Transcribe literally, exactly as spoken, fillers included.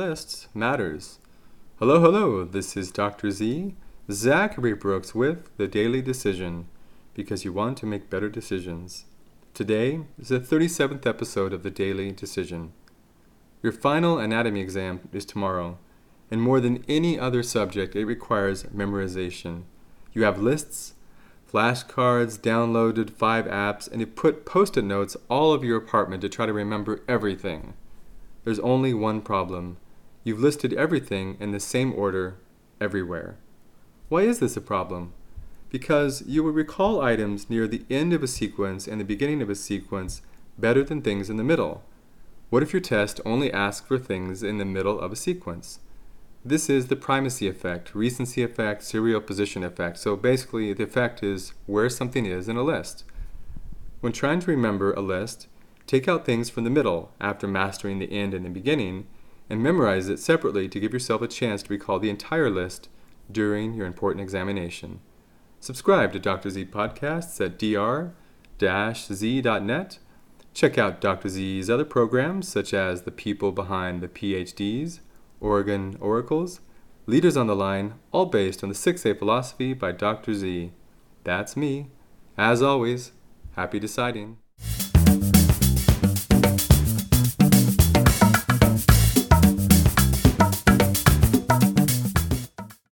lists matters. Hello, hello, this is Doctor Z, Zachary Brooks with The Daily Decision, because you want to make better decisions. Today is the thirty-seventh episode of The Daily Decision. Your final anatomy exam is tomorrow, and more than any other subject, it requires memorization. You have lists, flashcards, downloaded five apps, and you put post-it notes all over your apartment to try to remember everything. There's only one problem. You've listed everything in the same order everywhere. Why is this a problem? Because you will recall items near the end of a sequence and the beginning of a sequence better than things in the middle. What if your test only asks for things in the middle of a sequence? This is the primacy effect, recency effect, serial position effect. So basically, the effect is where something is in a list. When trying to remember a list, take out things from the middle after mastering the end and the beginning, and memorize it separately to give yourself a chance to recall the entire list during your important examination. Subscribe to Doctor Z podcasts at d r z dot net. Check out Doctor Z's other programs, such as the people behind the P H Ds, Oregon Oracles, Leaders on the Line, all based on the six A philosophy by Doctor Z. That's me. As always, happy deciding.